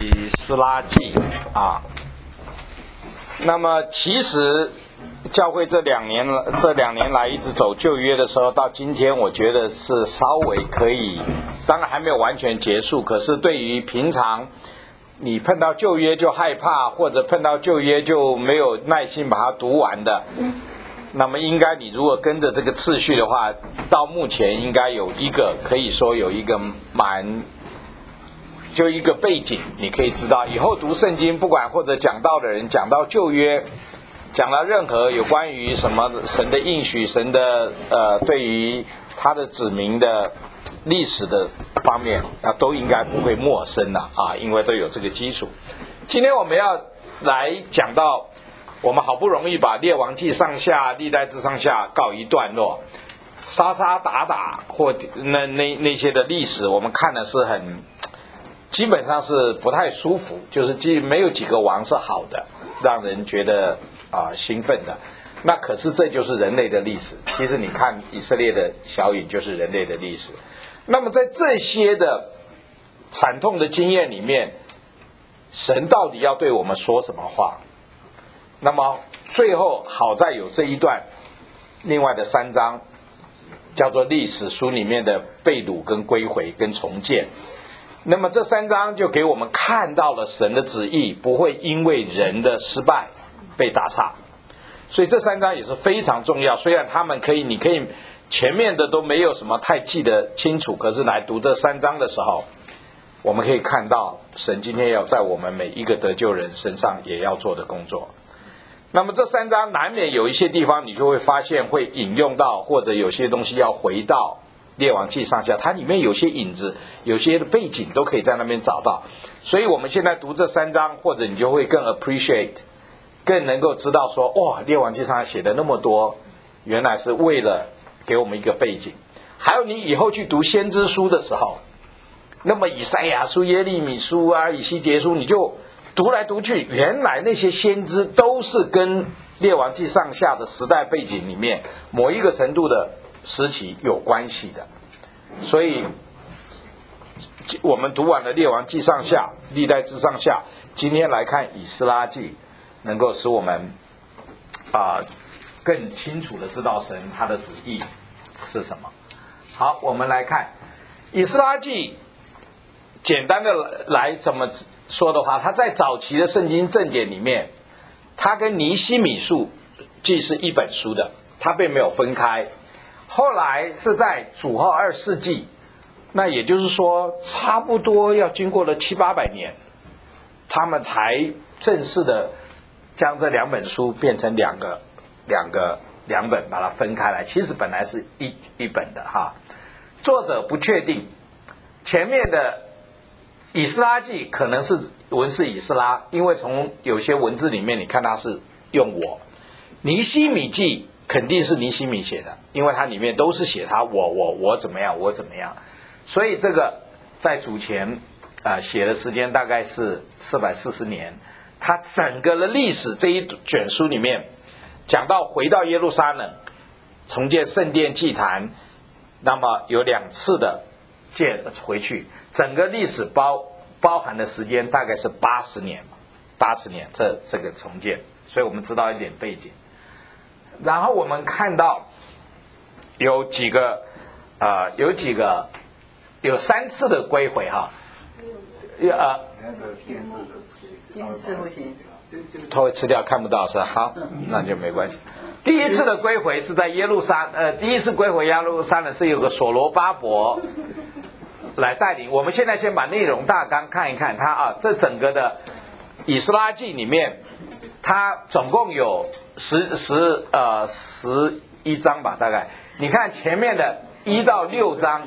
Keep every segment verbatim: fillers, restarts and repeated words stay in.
以斯拉记啊，那么其实教会这两年这两年来一直走旧约的时候，到今天我觉得是稍微可以，当然还没有完全结束。可是对于平常你碰到旧约就害怕，或者碰到旧约就没有耐心把它读完的，那么应该你如果跟着这个次序的话，到目前应该有一个可以说有一个蛮。就一个背景，你可以知道以后读圣经，不管或者讲道的人讲到旧约，讲到任何有关于什么神的应许、神的呃对于他的子民的历史的方面，那都应该不会陌生的啊，因为都有这个基础。今天我们要来讲到，我们好不容易把列王记上下、历代志上下告一段落，杀杀打打或那那那些的历史，我们看的是很。基本上是不太舒服，就是既没有几个王是好的，让人觉得啊、呃、兴奋的。那可是这就是人类的历史。其实你看以色列的小隐就是人类的历史。那么在这些的惨痛的经验里面，神到底要对我们说什么话？那么最后好在有这一段另外的三章，叫做历史书里面的被掳跟归回跟重建。那么这三章就给我们看到了神的旨意不会因为人的失败被打岔，所以这三章也是非常重要。虽然他们可以，你可以前面的都没有什么太记得清楚，可是来读这三章的时候，我们可以看到神今天要在我们每一个得救人身上也要做的工作。那么这三章难免有一些地方你就会发现会引用到，或者有些东西要回到列王记上下，它里面有些影子，有些的背景都可以在那边找到。所以我们现在读这三章，或者你就会更 appreciate， 更能够知道说，哇，列王记上写的那么多，原来是为了给我们一个背景。还有你以后去读先知书的时候，那么以赛亚书、耶利米书啊、以西结书，你就读来读去，原来那些先知都是跟列王记上下的时代背景里面某一个程度的时期有关系的。所以我们读完了列王记上下、历代志上下，今天来看以斯拉记，能够使我们啊、呃、更清楚的知道神他的旨意是什么。好，我们来看以斯拉记，简单的来怎么说的话，它在早期的圣经正典里面，它跟尼希米书记是一本书的，它并没有分开。后来是在主后二世纪，那也就是说差不多要经过了七八百年，他们才正式的将这两本书变成两个两个两本，把它分开来。其实本来是一一本的哈，作者不确定。前面的以斯拉记可能是文士以斯拉，因为从有些文字里面你看它是用我。尼希米记肯定是尼希米写的，因为它里面都是写他我我我怎么样我怎么样，所以这个在主前啊、呃、写的时间大概是四百四十年。他整个的历史这一卷书里面讲到回到耶路撒冷重建圣殿祭坛，那么有两次的建回去，整个历史包包含的时间大概是八十年，八十年这这个重建，所以我们知道一点背景。然后我们看到有几个呃有几个有三次的归回哈，呃电视不行， 它会吃掉看不到是吧？好，那就没关系。第一次的归回是在耶路撒呃第一次归回耶路撒冷是有个所罗巴伯来带领。我们现在先把内容大纲看一看，它啊这整个的以斯拉记里面，它总共有十十呃十一章吧，大概。你看前面的一到六章，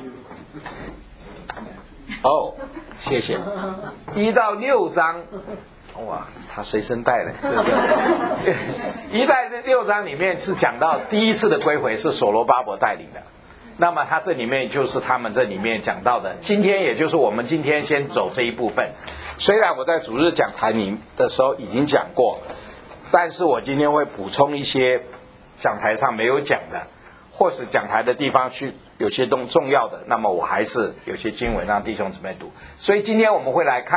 哦，谢谢，一到六章，哇，他随身带的，对不对？一到六章里面是讲到第一次的归回是所罗巴伯带领的，那么他这里面就是他们这里面讲到的，今天也就是我们今天先走这一部分。虽然我在主日讲台里的时候已经讲过，但是我今天会补充一些讲台上没有讲的，或是讲台的地方去有些东重要的，那么我还是有些经文让弟兄姊妹读。所以今天我们会来看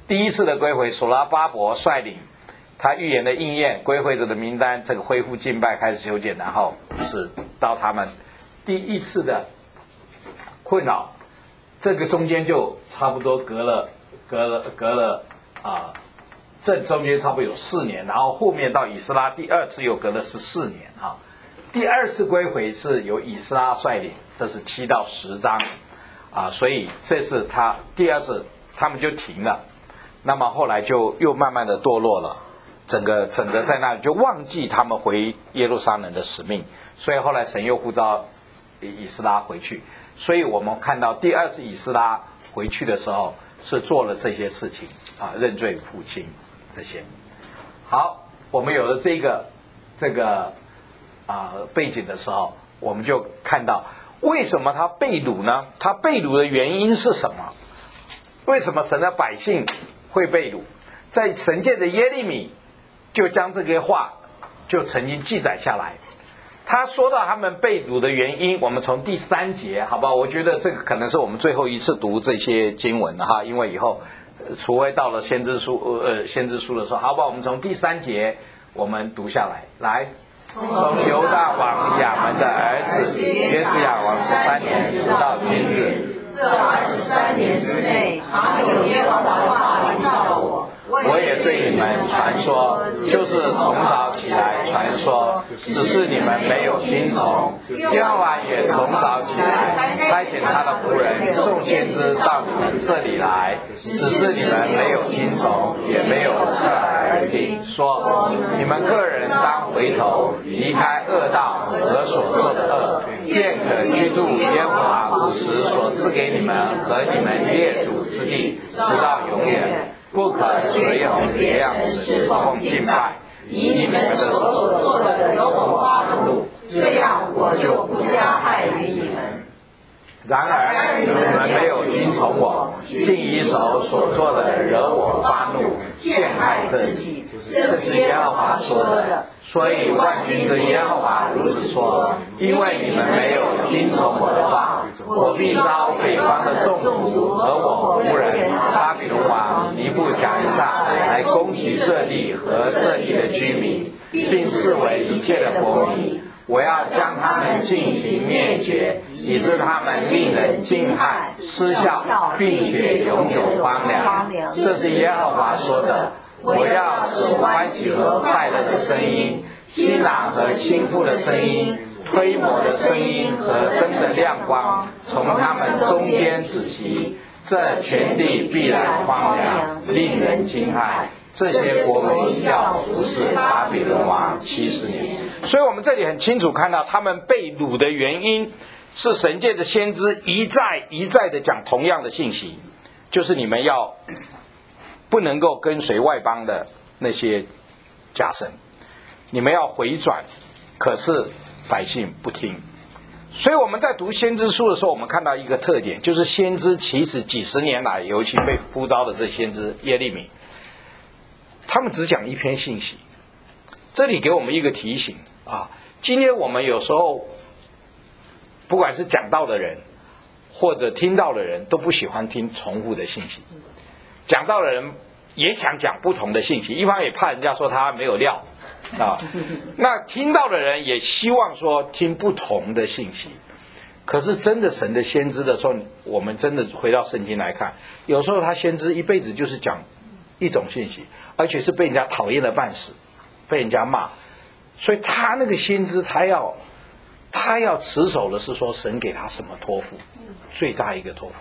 第一次的归回，所罗巴伯率领他预言的应验，归回者的名单，这个恢复敬拜开始修剪，然后是到他们第一次的困扰，这个中间就差不多隔了隔了隔了啊，这中间差不多有四年，然后后面到以斯拉第二次又隔了十四年啊。第二次归回是由以斯拉率领，这是七到十章啊，所以这是他第二次他们就停了，那么后来就又慢慢的堕落了，整个整个在那里就忘记他们回耶路撒冷的使命，所以后来神又呼召以斯拉回去，所以我们看到第二次以斯拉回去的时候是做了这些事情啊，认罪父亲这些。好，我们有了这个这个啊背景的时候，我们就看到为什么他被掳呢？他被掳的原因是什么？为什么神的百姓会被掳？在神界的耶利米就将这些话就曾经记载下来。他说到他们被掳的原因，我们从第三节，好吧？我觉得这个可能是我们最后一次读这些经文了哈，因为以后除非到了先知书呃先知书的时候，好吧？我们从第三节我们读下来，来。从犹大王亚门的儿子约西亚王十三年，直到今日， 这二十三年之内，常有耶和华的话临到我。 我也对你们传说，就是从早起来传说，只是你们没有听从。耶和华也从早起来，差遣他的仆人众先知到你们这里来，只是你们没有听从，也没有侧耳而听，说你们个人当回头，离开恶道和所做的恶，便可居住耶和华古时所赐给你们和你们列祖之地，直到永远。不可随从别样的侍奉敬拜，以你们的手所做的惹我发怒，这样我就不加害于你们。然而你们没有听从我，尽一手所做的惹我发怒，陷害自己，这是耶和华说的。所以万军之耶和华如此说：因为你们没有听从我的话，我必召北方的众族和我仆人巴比伦王尼布甲尼撒来攻击这地和这地的居民，并视为一切的国民。我要将他们进行灭绝，以致他们令人惊骇、失笑，并且永久荒凉。这是耶和华说的。我要使欢喜和快乐的声音、新郎和新妇的声音、推磨的声音和灯的亮光从他们中间止息，这全地必然荒凉，令人惊骇。这些国民要服侍巴比伦王七十年。所以我们这里很清楚看到他们被掳的原因是神界的先知一再一再的讲同样的信息，就是你们要不能够跟随外邦的那些假神，你们要回转，可是百姓不听。所以我们在读先知书的时候，我们看到一个特点，就是先知其实几十年来，尤其被呼召的这先知耶利米，他们只讲一篇信息。这里给我们一个提醒啊，今天我们有时候不管是讲道的人或者听到的人，都不喜欢听重复的信息。讲道的人也想讲不同的信息，一方也怕人家说他没有料啊。那听到的人也希望说听不同的信息。可是真的神的先知的时候，我们真的回到圣经来看，有时候他先知一辈子就是讲一种信息，而且是被人家讨厌的半死，被人家骂。所以他那个先知他要他要持守的是说神给他什么托付，最大一个托付。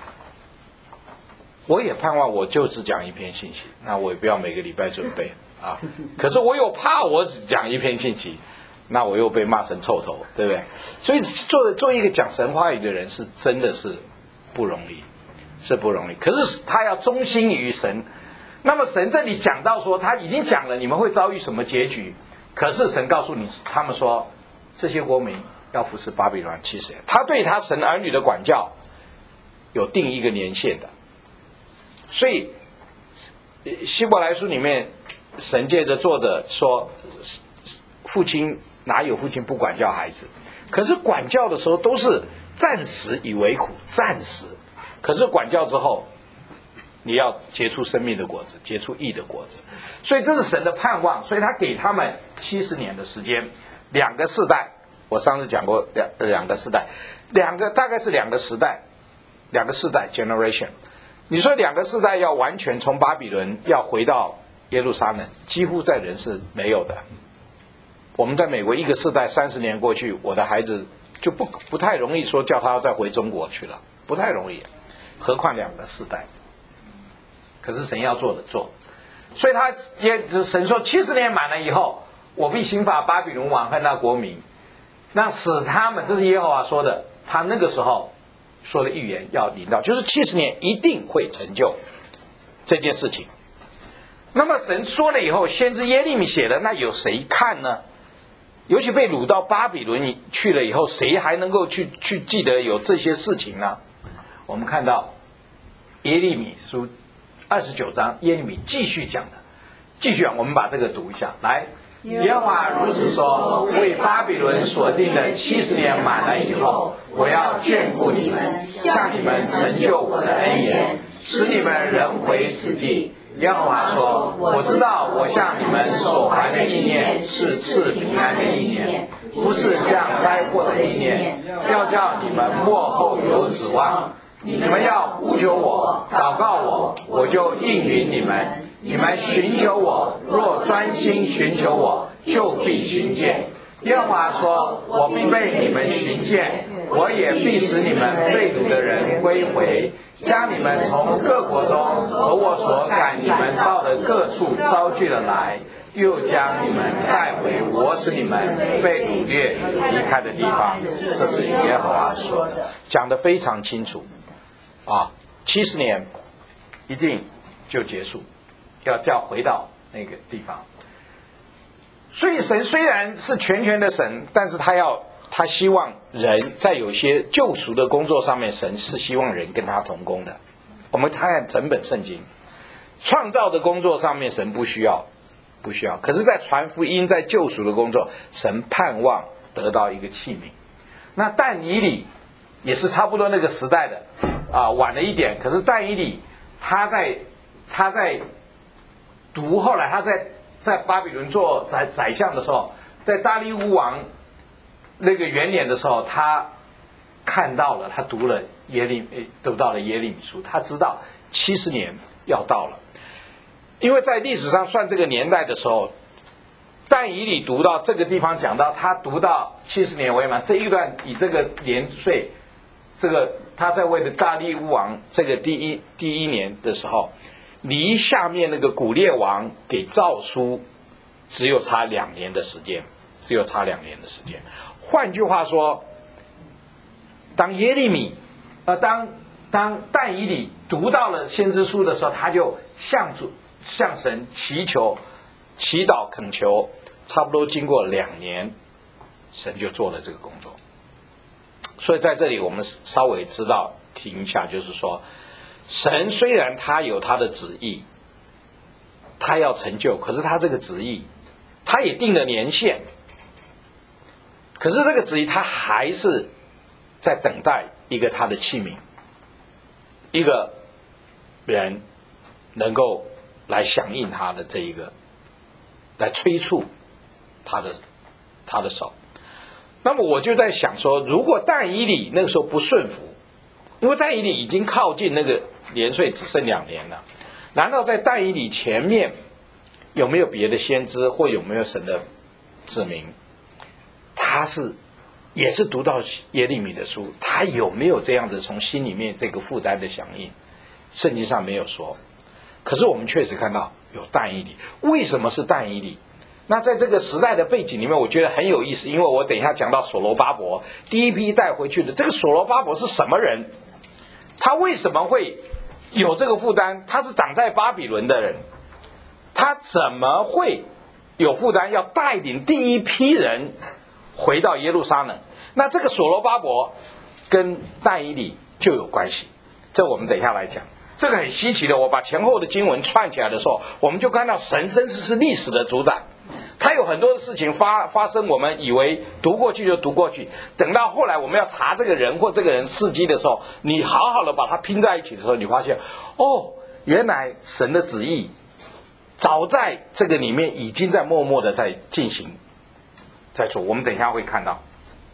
我也盼望我就只讲一篇信息，那我也不要每个礼拜准备啊。可是我又怕我只讲一篇信息，那我又被骂成臭头，对不对？所以做做一个讲神话语的人是真的是不容易，是不容易。可是他要忠心于神。那么神这里讲到说他已经讲了你们会遭遇什么结局，可是神告诉你他们说这些国民要服侍巴比伦七十年，他对他神儿女的管教有定一个年限的。所以希伯来书里面神借着作者说，父亲哪有父亲不管教孩子，可是管教的时候都是暂时以为苦，暂时，可是管教之后你要结出生命的果子，结出义的果子。所以这是神的盼望，所以他给他们七十年的时间，两个世代。我上次讲过两两个世代，两个大概是两个时代，两个世代 generation。你说两个世代要完全从巴比伦要回到耶路撒冷，几乎在人是没有的。我们在美国一个世代三十年过去，我的孩子就不不太容易说叫他再回中国去了，不太容易，何况两个世代。可是神要做的做，所以他也神说七十年满了以后，我必刑罚巴比伦王和那国民，那使他们，这是耶和华说的，他那个时候说的预言要临到，就是七十年一定会成就这件事情。那么神说了以后，先知耶利米写的，那有谁看呢？尤其被掳到巴比伦去了以后，谁还能够去去记得有这些事情呢？我们看到耶利米书二十九章，耶利米继续讲的，继续讲，我们把这个读一下来。耶和华如此说：为巴比伦所定的七十年满了以后，我要眷顾你们，向你们成就我的恩言，使你们人回此地。耶和华说：我知道我向你们所怀的意念是赐平安的意念，不是降灾祸的意念，要叫你们末后有指望。你们要呼求我，祷告我，我就应允你们。你们寻求我，若专心寻求我，就必寻见。耶和华说：我必被你们寻见，我也必使你们被掳的人归回，将你们从各国中和我所赶你们到的各处招聚了来，又将你们带回我使你们被掳掠离开的地方。这是耶和华说的，讲得非常清楚啊！七十年一定就结束，要叫回到那个地方。所以神虽然是全权的神，但是他要他希望人在有些救赎的工作上面，神是希望人跟他同工的。我们看整本圣经，创造的工作上面神不需要不需要，可是在传福音在救赎的工作，神盼望得到一个器皿。那但以理也是差不多那个时代的啊，晚了一点，可是但以理他在他在读，后来他在在巴比伦做宰宰相的时候，在大利乌王那个元年的时候，他看到了，他读了耶利读到了耶利米书，他知道七十年要到了。因为在历史上算这个年代的时候，但以理读到这个地方讲到他读到七十年为满这一段，以这个年岁，这个他在位的大利乌王这个第一第一年的时候，离下面那个古列王给诏书只有差两年的时间，只有差两年的时间。换句话说，当耶利米，呃，当当但以理读到了先知书的时候，他就向主向神祈求、祈祷、恳求，差不多经过两年，神就做了这个工作。所以在这里我们稍微知道停一下，就是说，神虽然他有他的旨意，他要成就，可是他这个旨意，他也定了年限。可是这个旨意他还是在等待一个他的器皿，一个人能够来响应他的这一个，来催促他的他的手。那么我就在想说，如果但以理那个时候不顺服，因为但以理已经靠近那个年岁只剩两年了，难道在但以理前面有没有别的先知，或有没有神的子民？他是也是读到耶利米的书，他有没有这样的从心里面这个负担的响应？圣经上没有说，可是我们确实看到有但以理。为什么是但以理？那在这个时代的背景里面，我觉得很有意思，因为我等一下讲到所罗巴伯第一批带回去的这个所罗巴伯是什么人？他为什么会有这个负担？他是长在巴比伦的人，他怎么会有负担要带领第一批人回到耶路撒冷？那这个所罗巴伯跟但以理就有关系，这我们等一下来讲。这个很稀奇的，我把前后的经文串起来的时候，我们就看到神真是是历史的主宰，他有很多的事情发发生，我们以为读过去就读过去，等到后来我们要查这个人或这个人事迹的时候，你好好的把它拼在一起的时候，你发现哦， 原来神的旨意早在这个里面已经在默默的在进行在做，我们等一下会看到。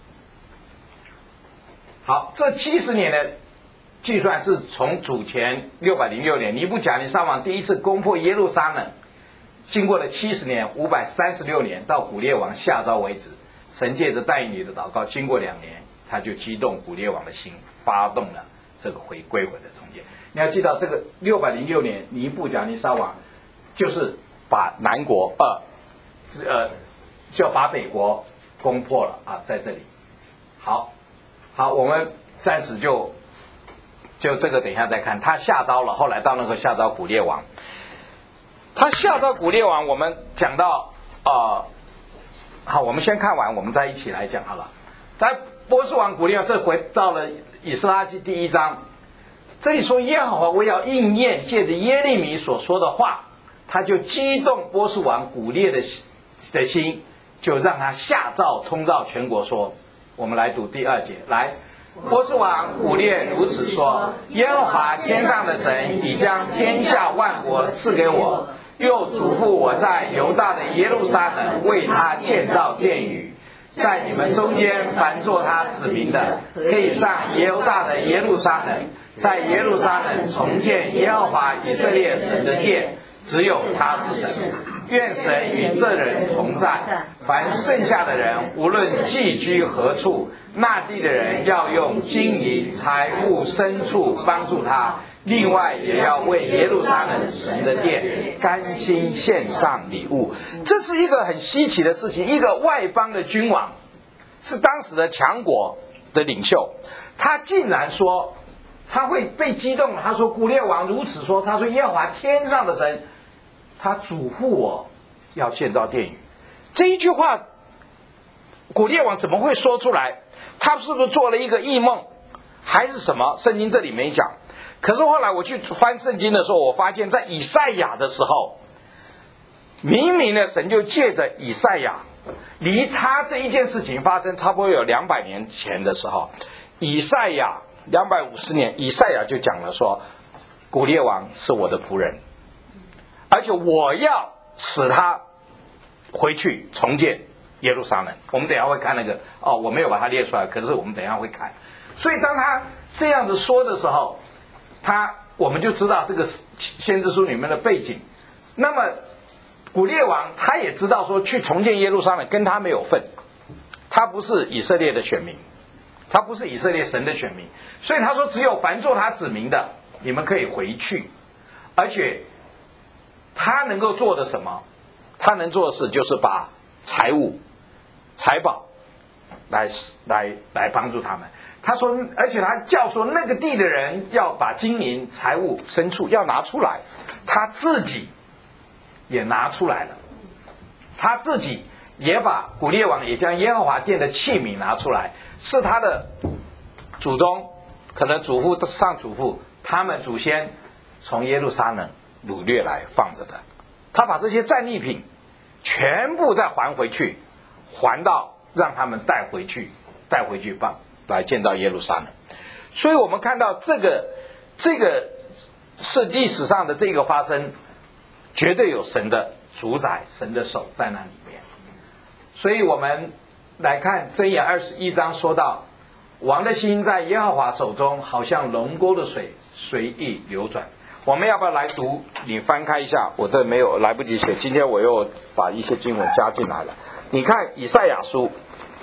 好，这七十年的计算是从主前六百零六年尼布甲尼撒王第一次攻破耶路撒冷，经过了七十年五百三十六年到古列王下诏为止。神借着但以理的祷告，经过两年，他就激动古列王的心，发动了这个回归回的重建。你要记到这个六百零六年尼布甲尼撒王就是把南国呃呃就把北国攻破了啊，在这里。好，好，我们暂时就就这个等一下再看。他下诏了，后来到那个下诏古列王，他下诏古列王，我们讲到呃。好，我们先看完，我们再一起来讲好了。在波斯王古列王，这回到了以斯拉记第一章，这里说耶和华为要应验借着耶利米所说的话，他就激动波斯王古列的的心，就让他下诏通告全国说，我们来读第二节，来，波斯王古列如此说：耶和华天上的神已将天下万国赐给我。又嘱咐我在犹大的耶路撒冷为他建造殿宇，在你们中间凡做他子民的，可以上犹大的耶路撒冷，在耶路撒冷重建耶和华以色列神的殿，只有他是神。愿神与这人同在。凡剩下的人，无论寄居何处，那地的人要用金银财物牲畜帮助他。另外也要为耶路撒冷神的殿甘心献上礼物。这是一个很稀奇的事情，一个外邦的君王，是当时的强国的领袖，他竟然说，他会被激动，他说古列王如此说，他说耶和华天上的神，他嘱咐我要建造殿宇。这一句话古列王怎么会说出来？他是不是做了一个异梦还是什么？圣经这里没讲。可是后来我去翻圣经的时候，我发现在以赛亚的时候，明明的神就借着以赛亚，离他这一件事情发生差不多有两百年前的时候，以赛亚两百五十年，以赛亚就讲了说，古列王是我的仆人，而且我要使他回去重建耶路撒冷。我们等一下会看那个哦，我没有把它列出来，可是我们等一下会看。所以当他这样子说的时候，他我们就知道这个先知书里面的背景。那么古列王他也知道说，去重建耶路撒冷跟他没有份，他不是以色列的选民，他不是以色列神的选民，所以他说只有凡做他子民的，你们可以回去。而且他能够做的什么？他能做的事就是把财物财宝来来来帮助他们。他说，而且他叫说那个地的人要把金银财物牲畜要拿出来，他自己也拿出来了，他自己也把古列王也将耶和华殿的器皿拿出来，是他的祖宗，可能祖父上祖父他们祖先从耶路撒冷掳掠来放着的，他把这些战利品全部再还回去，还到让他们带回去带回去吧，来建造耶路撒冷。所以我们看到这个这个是历史上的这个发生，绝对有神的主宰，神的手在那里面。所以我们来看箴言二十一章说到，王的心在耶和华手中，好像龙沟的水随意流转。我们要不要来读？你翻开一下，我这没有来不及写，今天我又把一些经文加进来了。你看以赛亚书，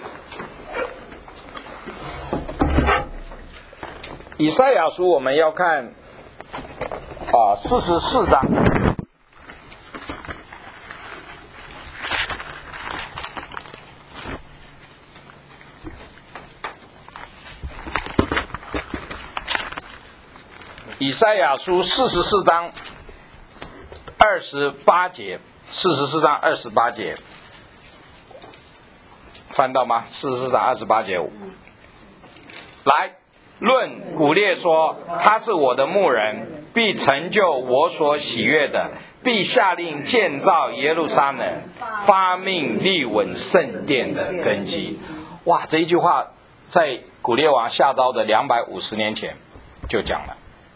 以赛亚书我们要看啊四十四章。以赛亚书四十四章二十八节，四十四章二十八节，翻到吗？四十四章二十八节，来，论古列说，他是我的牧人，必成就我所喜悦的，必下令建造耶路撒冷，发命立稳圣殿的根基。哇，这一句话在古列王下诏的两百五十年前就讲了。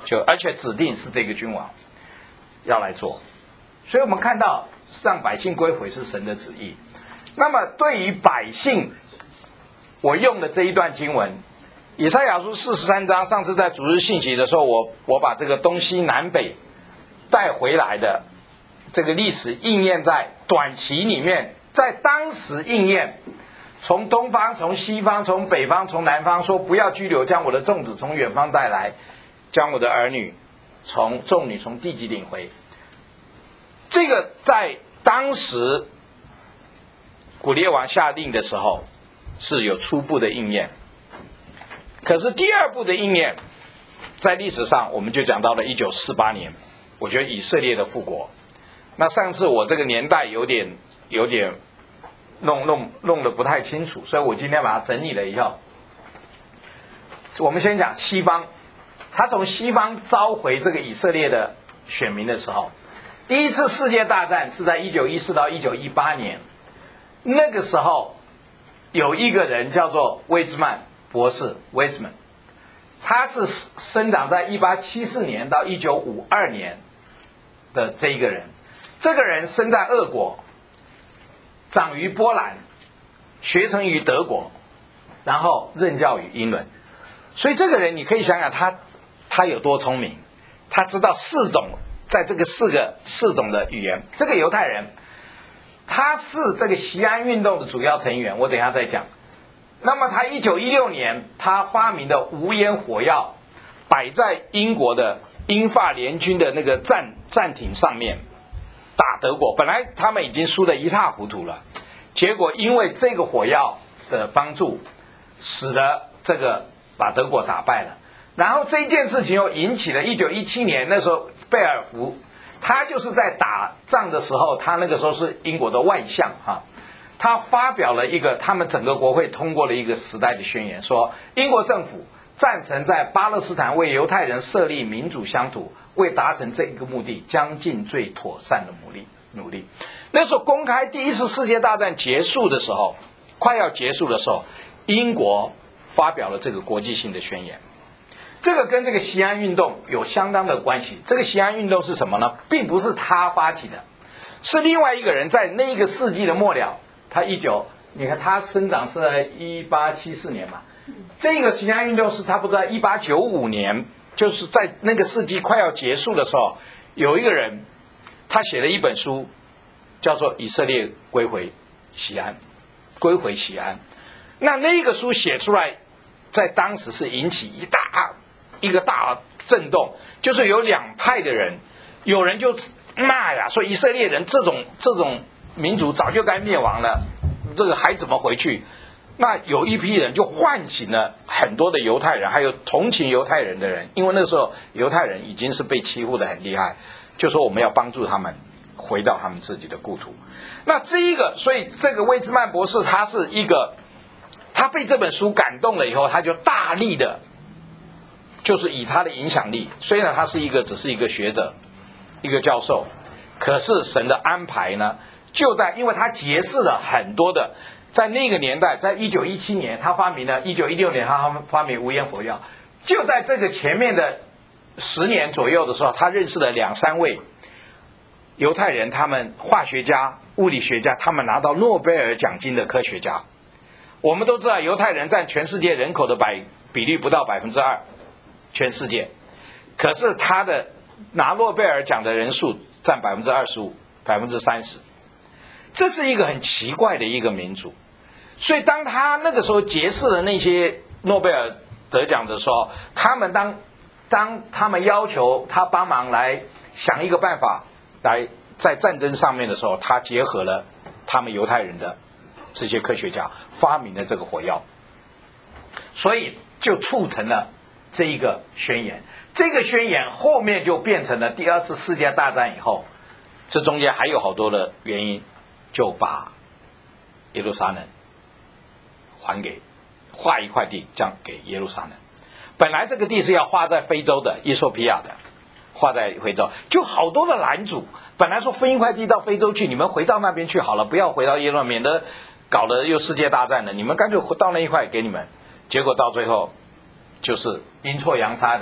就而且指定是这个君王要来做。所以我们看到让百姓归回是神的旨意。那么对于百姓，我用的这一段经文，以赛亚书四十三章，上次在主日信息的时候，我我把这个东西南北带回来的这个历史应验在短期里面，在当时应验，从东方、从西方、从北方、从南方说不要居留，将我的众子从远方带来，将我的儿女从众女从地极领回。这个在当时古列王下令的时候是有初步的应验，可是第二步的应验在历史上我们就讲到了一九四八年，我觉得以色列的复国。那上次我这个年代有点有点弄弄弄得不太清楚，所以我今天把它整理了以后，我们先讲西方。他从西方召回这个以色列的选民的时候，第一次世界大战是在一九一四到一九一八年，那个时候有一个人叫做威兹曼博士 Weizmann， 他是生长在一八七四年到一九五二年的这一个人。这个人生在俄国，长于波兰，学成于德国，然后任教于英伦。所以这个人你可以想想他他有多聪明，他知道四种，在这个四个四种的语言。这个犹太人他是这个锡安运动的主要成员，我等一下再讲。那么他一九一六年他发明的无烟火药摆在英国的英法联军的那个战战艇上面打德国，本来他们已经输得一塌糊涂了，结果因为这个火药的帮助，使得这个把德国打败了。然后这件事情又引起了一九一七年，那时候贝尔福他就是在打仗的时候，他那个时候是英国的外相哈，他发表了一个他们整个国会通过了一个时代的宣言，说英国政府赞成在巴勒斯坦为犹太人设立民主乡土，为达成这个目的将尽最妥善的努力努力。那时候公开第一次世界大战结束的时候，快要结束的时候，英国发表了这个国际性的宣言。这个跟这个锡安运动有相当的关系。这个锡安运动是什么呢？并不是他发起的，是另外一个人在那个世纪的末了，他一九，你看他生长是在一八七四年嘛，这个锡安运动是差不多在一八九五年，就是在那个世纪快要结束的时候，有一个人他写了一本书，叫做《以色列归回锡安》，归回锡安。那那个书写出来，在当时是引起一大一个大震动，就是有两派的人，有人就骂呀，说以色列人这种这种民族早就该灭亡了，这个还怎么回去？那有一批人就唤醒了很多的犹太人，还有同情犹太人的人，因为那时候犹太人已经是被欺负得很厉害，就说我们要帮助他们回到他们自己的故土。那这一个，所以这个威兹曼博士他是一个，他被这本书感动了以后，他就大力的，就是以他的影响力，虽然他是一个只是一个学者，一个教授，可是神的安排呢，就在因为他结识了很多的，在那个年代，在一九一七年他发明了，一九一六年他发明无烟火药，就在这个前面的十年左右的时候，他认识了两三位犹太人，他们化学家、物理学家，他们拿到诺贝尔奖金的科学家。我们都知道犹太人占全世界人口的百比率不到百分之二，全世界，可是他的拿诺贝尔奖的人数占百分之二十五、百分之三十，这是一个很奇怪的一个民族。所以当他那个时候结识了那些诺贝尔得奖的时候，他们当当他们要求他帮忙来想一个办法，来在战争上面的时候，他结合了他们犹太人的这些科学家发明了这个火药，所以就促成了这一个宣言。这个宣言后面就变成了第二次世界大战以后，这中间还有好多的原因，就把耶路撒冷还给划一块地将给耶路撒冷。本来这个地是要划在非洲的，伊索比亚的，划在非洲，就好多的拦阻。本来说分一块地到非洲去，你们回到那边去好了，不要回到耶路撒冷，免得搞得又世界大战了，你们干脆到那一块给你们。结果到最后就是阴错阳差的，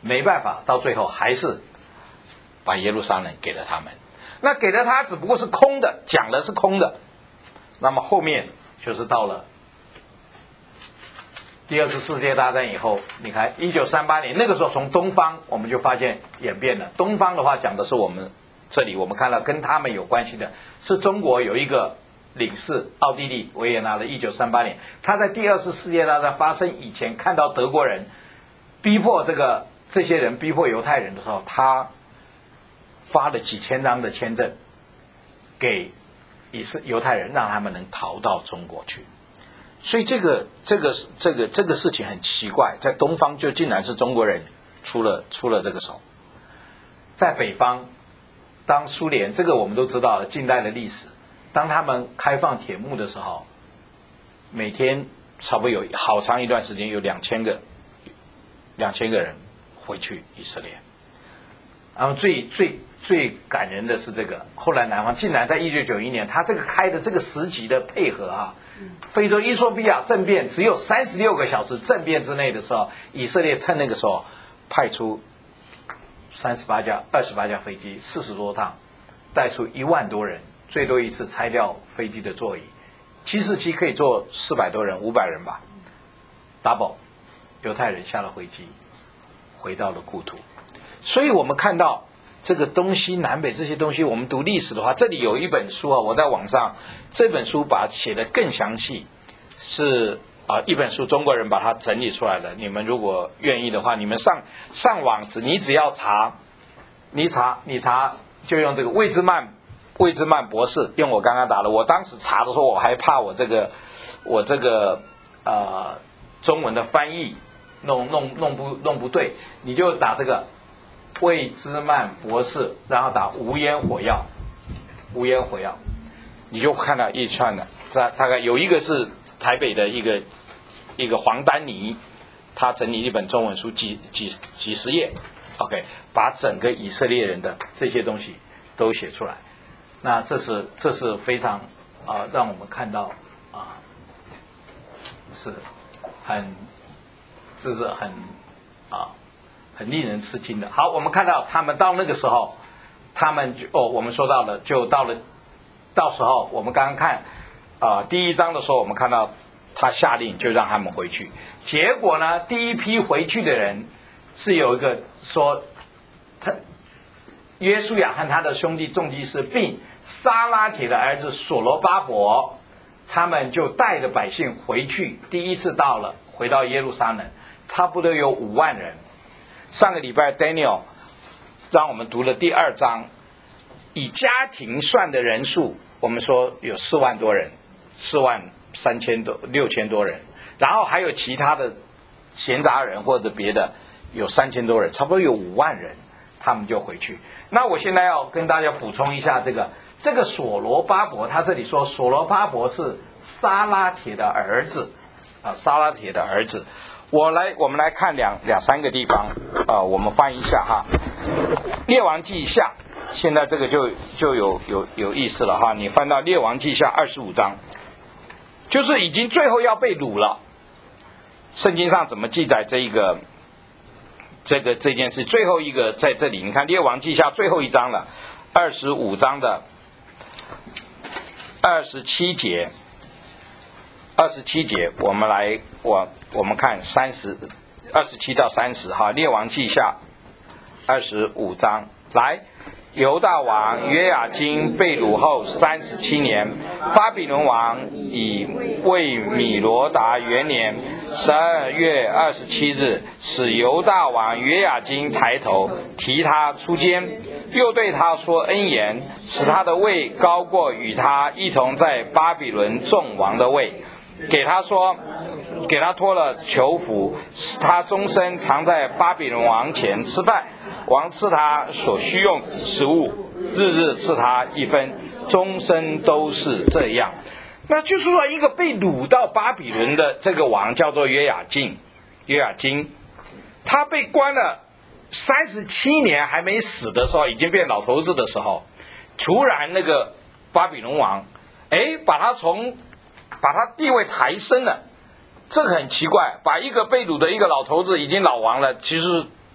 没办法，到最后还是把耶路撒冷给了他们。那给了他只不过是空的，讲的是空的。那么后面就是到了第二次世界大战以后，你看一九三八年那个时候，从东方我们就发现演变了。东方的话讲的是我们这里我们看到跟他们有关系的是中国有一个领事，奥地利维也纳的一九三八年，他在第二次世界大战发生以前看到德国人逼迫这个这些人逼迫犹太人的时候，他发了几千张的签证给以色犹太人，让他们能逃到中国去。所以这个这个这个这个事情很奇怪，在东方就竟然是中国人出了出了这个手。在北方，当苏联，这个我们都知道了，近代的历史，当他们开放铁幕的时候，每天差不多有好长一段时间有两千个两千个人回去以色列。然后最最最感人的是这个，后来南方竟然在一九九一年，他这个开的这个时级的配合啊，非洲伊索比亚政变只有三十六个小时政变之内的时候，以色列趁那个时候派出三十八架、二十八架飞机，四十多趟，带出一万多人，最多一次拆掉飞机的座椅，七四七可以坐四百多人、五百人吧 ，double， 犹太人下了飞机，回到了故土。所以我们看到这个东西南北这些东西，我们读历史的话，这里有一本书啊，我在网上这本书把它写得更详细，是啊、呃、一本书中国人把它整理出来的。你们如果愿意的话，你们上上网子，你只要查，你查你查就用这个魏兹曼魏兹曼博士，用我刚刚打的。我当时查的时候，我还怕我这个我这个呃中文的翻译弄弄弄不弄不对，你就打这个。魏兹曼博士，然后打无烟火药，无烟火药，你就看到一串的，大大概有一个是台北的一个一个黄丹妮，他整理一本中文书，几几几十页 ，OK， 把整个以色列人的这些东西都写出来。那这是这是非常啊、呃，让我们看到啊、呃，是很，这是很啊。很令人吃惊的。好，我们看到他们到那个时候，他们就哦，我们说到了，就到了，到时候我们刚刚看啊、呃、第一章的时候，我们看到他下令就让他们回去。结果呢，第一批回去的人是有一个说，他约书亚和他的兄弟众祭司，并撒拉铁的儿子所罗巴伯，他们就带着百姓回去。第一次到了，回到耶路撒冷，差不多有五万人。上个礼拜 Daniel 让我们读了第二章，以家庭算的人数，我们说有四万多人，四万三千多六千多人，然后还有其他的闲杂人或者别的有三千多人，差不多有五万人，他们就回去。那我现在要跟大家补充一下这个这个所罗巴伯，他这里说所罗巴伯是撒拉铁的儿子啊，撒拉铁的儿子。我来，我们来看两两三个地方，呃，我们翻一下哈，《列王记下》，现在这个就就有有有意思了哈。你翻到《列王记下》二十五章，就是已经最后要被掳了。圣经上怎么记载这一个这个这件事？最后一个在这里，你看《列王记下》最后一章了，二十五章的二十七节。二十七节，我们来我我们看三十二十七到三十哈，《列王记下》二十五章来。犹大王约雅斤被掳后三十七年，巴比伦王以为米罗达元年十二月二十七日，使犹大王约雅斤抬头，提他出监，又对他说恩言，使他的位高过与他一同在巴比伦众王的位。给他说，给他脱了囚服，使他终身常在巴比伦王前吃饭，王赐他所需用食物，日日赐他一分，终身都是这样。那就是说，一个被掳到巴比伦的这个王叫做约雅斤，约雅斤，他被关了三十七年还没死的时候，已经变老头子的时候，突然那个巴比伦王，哎，把他从把他地位抬升了，这个很奇怪，把一个被掳的一个老头子已经老亡了，其实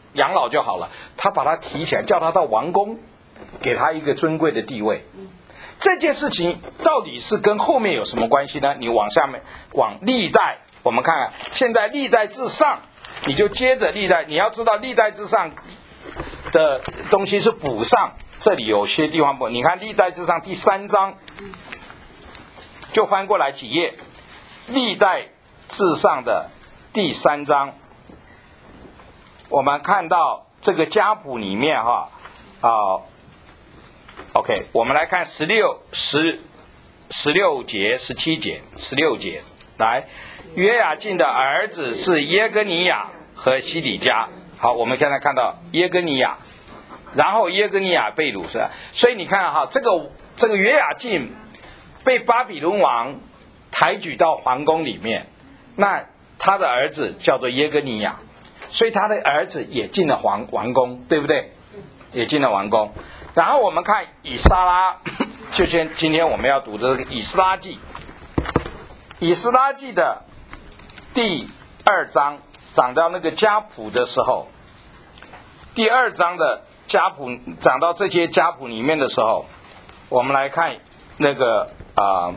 养老就好了，他把他提起来，叫他到王宫，给他一个尊贵的地位。这件事情到底是跟后面有什么关系呢？你往下面往历代，我们看看，现在历代至上，你就接着历代，你要知道历代至上的东西是补上，这里有些地方不，你看历代至上第三章，就翻过来几页，历代至上的第三章，我们看到这个家谱里面哈啊、呃、，OK， 我们来看十六十十六节、十七节、十六节，来，约雅敬的儿子是耶哥尼亚和西底家。好，我们现在看到耶哥尼亚，然后耶哥尼亚被掳是吧？所以你看哈，这个这个约雅敬被巴比伦王抬举到皇宫里面，那他的儿子叫做耶哥尼亚，所以他的儿子也进了皇王宫，对不对？也进了王宫。然后我们看以斯拉，就先今天我们要读的这个以斯拉记，以斯拉记的第二章，讲到那个家谱的时候，第二章的家谱讲到这些家谱里面的时候，我们来看那个啊、呃，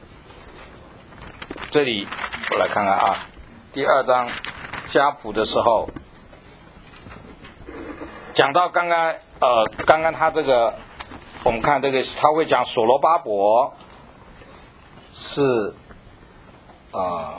这里我来看看啊，第二章家谱的时候，讲到刚刚呃，刚刚他这个，我们看这个他会讲所罗巴伯是啊、呃、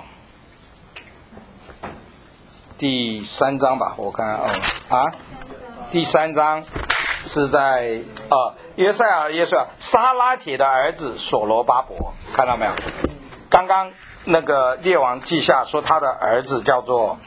第三章吧，我看哦啊，第三章是在呃约赛亚约赛亚撒拉铁的儿子所罗巴伯，看到没有？刚刚那个列王记下说他的儿子叫做。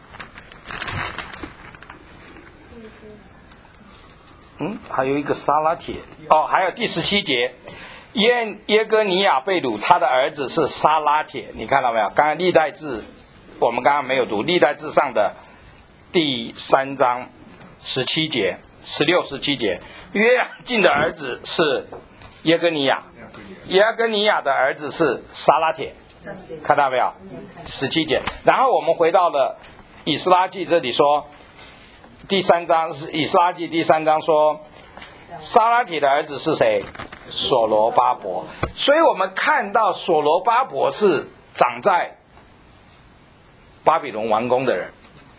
嗯，还有一个撒拉铁哦，还有第十七节，耶耶哥尼亚被掳，他的儿子是撒拉铁，你看到没有？刚刚历代志，我们刚刚没有读历代志上的第三章十七节、十六、十七节，约雅敬的儿子是耶哥尼亚，耶哥尼亚的儿子是撒拉铁，看到没有？十七节，然后我们回到了以斯拉记这里说。第三章是以斯拉记第三章说，撒拉铁的儿子是谁？所罗巴伯。所以我们看到所罗巴伯是长在巴比伦王宫的人。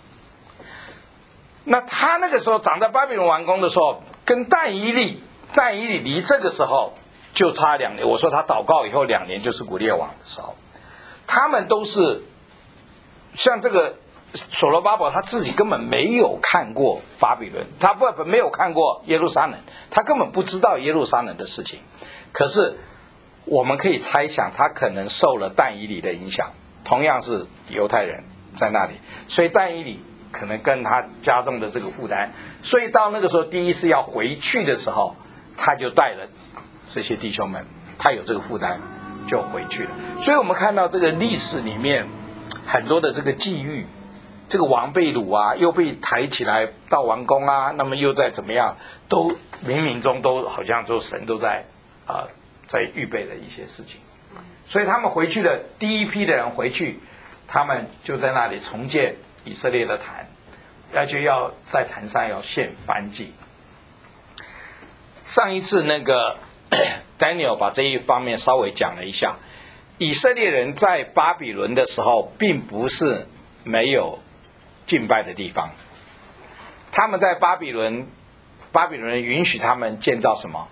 那他那个时候长在巴比伦王宫的时候，跟但以理，但以理离这个时候就差两年。我说他祷告以后两年就是古列王的时候，他们都是像这个。所罗巴伯他自己根本没有看过巴比伦，他不没有看过耶路撒冷，他根本不知道耶路撒冷的事情。可是我们可以猜想，他可能受了但以理的影响，同样是犹太人在那里，所以但以理可能跟他加重的这个负担。所以到那个时候，第一次要回去的时候，他就带了这些弟兄们，他有这个负担就回去了。所以我们看到这个历史里面很多的这个际遇。这个王被掳啊，又被抬起来到王宫啊，那么又在怎么样，都冥冥中都好像就神都在啊、呃、在预备的一些事情，所以他们回去的第一批的人回去，他们就在那里重建以色列的坛，而且要在坛上要献燔祭。上一次那个 Daniel 把这一方面稍微讲了一下，以色列人在巴比伦的时候，并不是没有敬拜的地方，他们在巴比伦，巴比伦人允许他们建造什么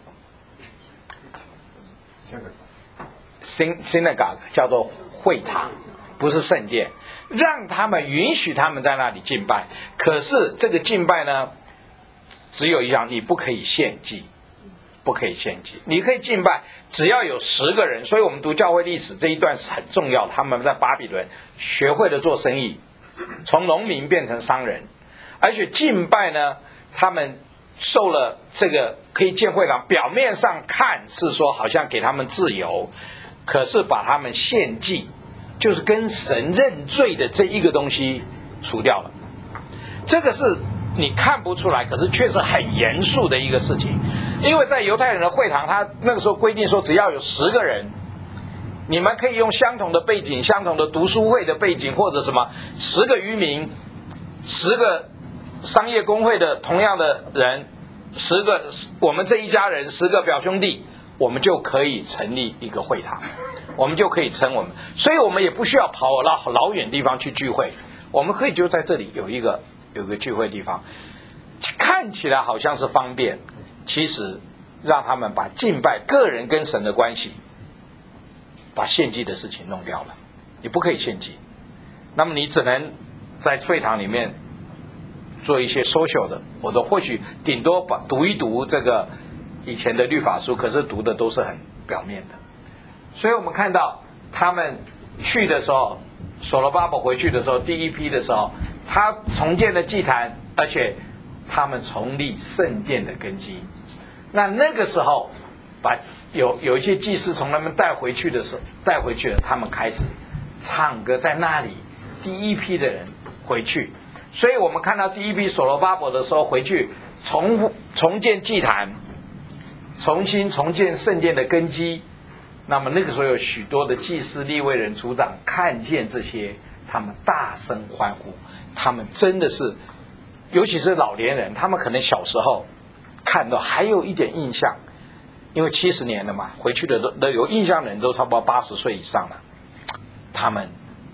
synagogue 叫做会堂，不是圣殿，让他们允许他们在那里敬拜。可是这个敬拜呢，只有一样，你不可以献祭，不可以献祭，你可以敬拜，只要有十个人。所以我们读教会历史这一段是很重要的，他们在巴比伦学会了做生意。从农民变成商人，而且敬拜呢，他们受了这个可以建会堂，表面上看是说好像给他们自由，可是把他们献祭，就是跟神认罪的这一个东西除掉了。这个是你看不出来，可是却是很严肃的一个事情，因为在犹太人的会堂，他那个时候规定说，只要有十个人。你们可以用相同的背景、相同的读书会的背景，或者什么十个渔民、十个商业工会的同样的人，十个我们这一家人十个表兄弟，我们就可以成立一个会堂，我们就可以称我们，所以我们也不需要跑到老远地方去聚会，我们可以就在这里有一个有一个聚会地方，看起来好像是方便，其实让他们把敬拜个人跟神的关系，把献祭的事情弄掉了，你不可以献祭，那么你只能在会堂里面做一些 social 的，我都或许顶多把读一读这个以前的律法书，可是读的都是很表面的。所以我们看到他们去的时候，所罗巴伯回去的时候，第一批的时候，他重建了祭坛，而且他们重立圣殿的根基。那那个时候，把有有一些祭司从他们带回去的时候，带回去了，他们开始唱歌，在那里第一批的人回去。所以我们看到第一批所罗巴伯的时候回去重重建祭坛，重新重建圣殿的根基。那么那个时候有许多的祭司、利未人、族长看见这些，他们大声欢呼，他们真的是，尤其是老年人，他们可能小时候看到还有一点印象，因为七十年了嘛，回去的都有印象的人都差不多八十岁以上了，他们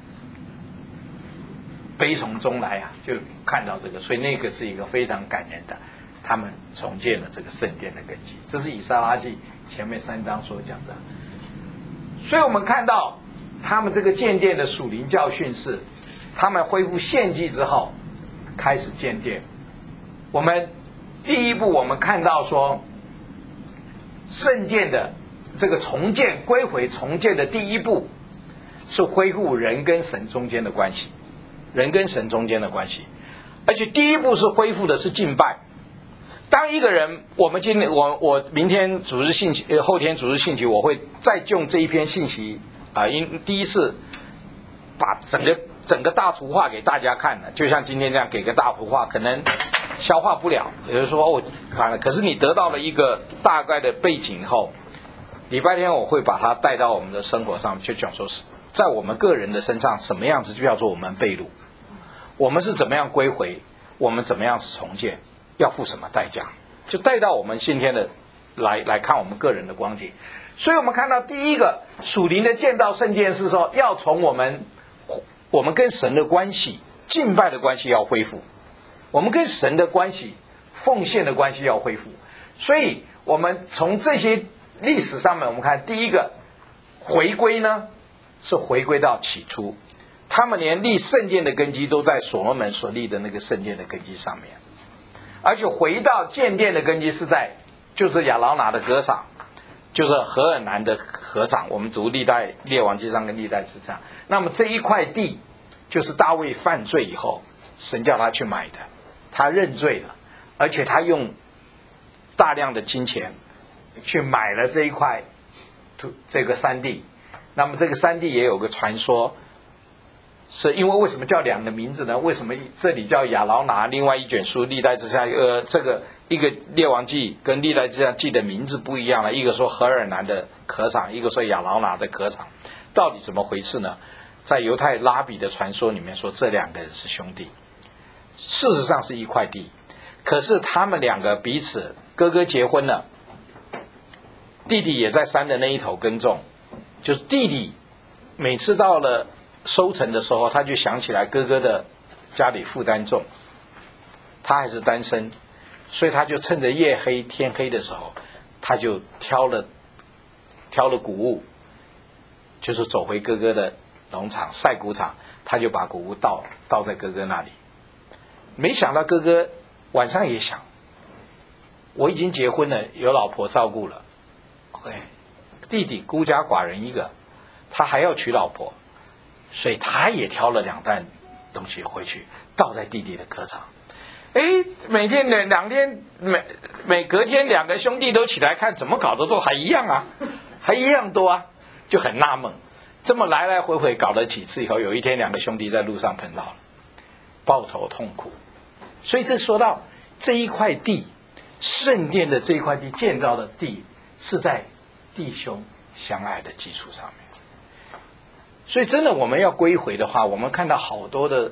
悲从中来啊，就看到这个，所以那个是一个非常感人的，他们重建了这个圣殿的根基，这是以撒拉记前面三章所讲的。所以我们看到他们这个建殿的属灵教训是，他们恢复献祭之后开始建殿。我们第一步我们看到说，圣殿的这个重建归回重建的第一步是恢复人跟神中间的关系，人跟神中间的关系，而且第一步是恢复的是敬拜。当一个人，我们今天我我明天主日信息，呃后天主日信息，我会再用这一篇信息啊、呃，因第一次把整个整个大图画给大家看了，就像今天这样给个大图画，可能消化不了，有人说哦看了，可是你得到了一个大概的背景后，礼拜天我会把它带到我们的生活上，就讲说是在我们个人的身上，什么样子就叫做我们被掳，我们是怎么样归回，我们怎么样是重建。要付什么代价，就带到我们今天的来来看我们个人的光景。所以我们看到第一个属灵的建造圣殿是说，要从我们我们跟神的关系、敬拜的关系要恢复，我们跟神的关系、奉献的关系要恢复。所以我们从这些历史上面，我们看第一个回归呢，是回归到起初，他们连立圣殿的根基都在所罗门所立的那个圣殿的根基上面。而且回到建殿的根基是在，就是亚劳拿的歌赏，就是何尔南的合掌。我们读历代列王记上跟历代志上，那么这一块地就是大卫犯罪以后，神叫他去买的，他认罪了，而且他用大量的金钱去买了这一块这个山地。那么这个山地也有个传说。是因为为什么叫两个名字呢？为什么这里叫亚劳拿，另外一卷书历代志下，呃，这个一个列王记跟历代志下记的名字不一样了，一个说何尔南的禾场，一个说亚劳拿的禾场，到底怎么回事呢？在犹太拉比的传说里面说，这两个人是兄弟，事实上是一块地，可是他们两个彼此，哥哥结婚了，弟弟也在山的那一头耕种，就是弟弟每次到了收成的时候，他就想起来哥哥的家里负担重，他还是单身，所以他就趁着夜黑天黑的时候，他就挑了挑了谷物，就是走回哥哥的农场晒谷场，他就把谷物倒倒在哥哥那里。没想到哥哥晚上也想，我已经结婚了，有老婆照顾了， OK， 弟弟孤家寡人一个，他还要娶老婆，所以他也挑了两担东西回去倒在弟弟的禾场。哎，每天两两天每每隔天两个兄弟都起来看，怎么搞的都还一样啊，还一样多啊，就很纳闷。这么来来回回搞了几次以后，有一天两个兄弟在路上碰到了，抱头痛哭。所以这说到这一块地，圣殿的这一块地建造的地是在弟兄相爱的基础上面。所以真的我们要归回的话，我们看到好多的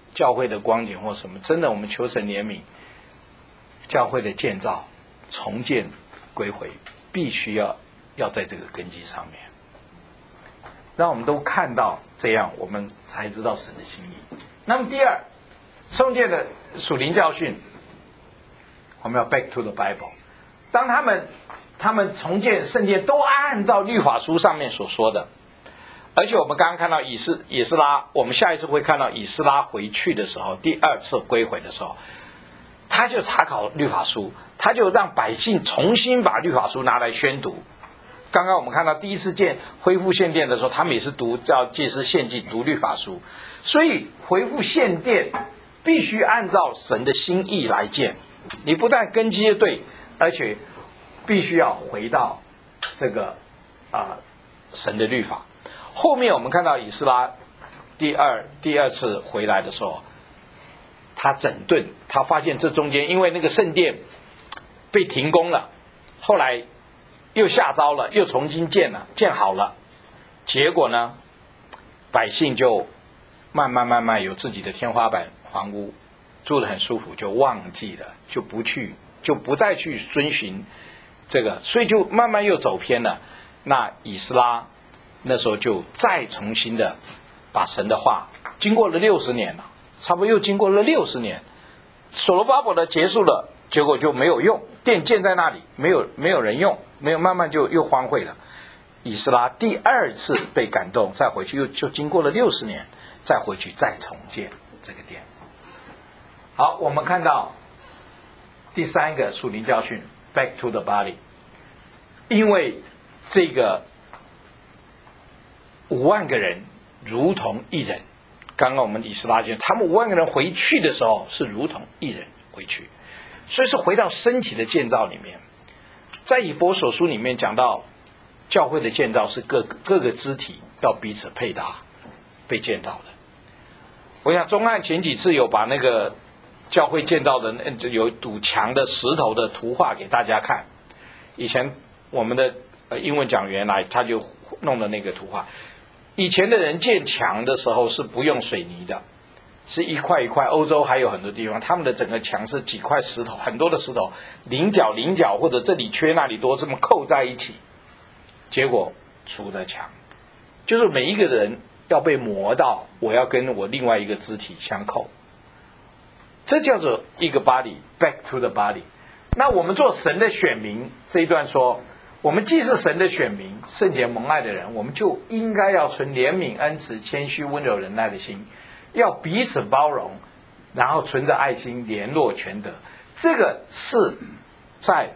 教会的光景或什么，真的我们求神怜悯，教会的建造、重建、归回，必须要要在这个根基上面，让我们都看到，这样我们才知道神的心意。那么第二，圣殿的属灵教训，我们要 back to the Bible。当他们他们重建圣殿，都按照律法书上面所说的。而且我们刚刚看到以斯以斯拉，我们下一次会看到以斯拉回去的时候，第二次归回的时候，他就查考律法书，他就让百姓重新把律法书拿来宣读。刚刚我们看到第一次建恢复献殿的时候，他们也是读叫祭司献祭，读律法书。所以恢复献殿必须按照神的心意来建，你不但根基对，而且必须要回到这个啊、呃、神的律法。后面我们看到以斯拉第二第二次回来的时候，他整顿，他发现这中间因为那个圣殿被停工了，后来又下诏了，又重新建了，建好了，结果呢，百姓就慢慢慢慢有自己的天花板房屋，住得很舒服，就忘记了，就不去，就不再去遵循这个，所以就慢慢又走偏了。那以斯拉那时候就再重新的把神的话，经过了六十年了，差不多又经过了六十年，所罗巴伯的结束了，结果就没有用，殿建在那里，没有没有人用，没有，慢慢就又荒废了。以斯拉第二次被感动，再回去又就经过了六十年，再回去再重建这个殿。好，我们看到第三个属灵教训 ，back to the body， 因为这个五万个人如同一人，刚刚我们以斯拉讲，他们五万个人回去的时候是如同一人回去，所以是回到身体的建造里面。在以弗所书里面讲到，教会的建造是各各个肢体要彼此配搭被建造的。我想钟汉前几次有把那个教会建造的有堵墙的石头的图画给大家看，以前我们的英文讲员来他就弄了那个图画。以前的人建墙的时候是不用水泥的，是一块一块，欧洲还有很多地方他们的整个墙是几块石头，很多的石头棱角棱角或者这里缺那里多，这么扣在一起，结果出的墙就是每一个人要被磨到我要跟我另外一个肢体相扣，这叫做一个 body back to the body。 那我们做神的选民这一段说，我们既是神的选民，圣洁蒙爱的人，我们就应该要存怜悯恩慈谦虚温柔忍耐的心，要彼此包容，然后存着爱心联络全德。这个是在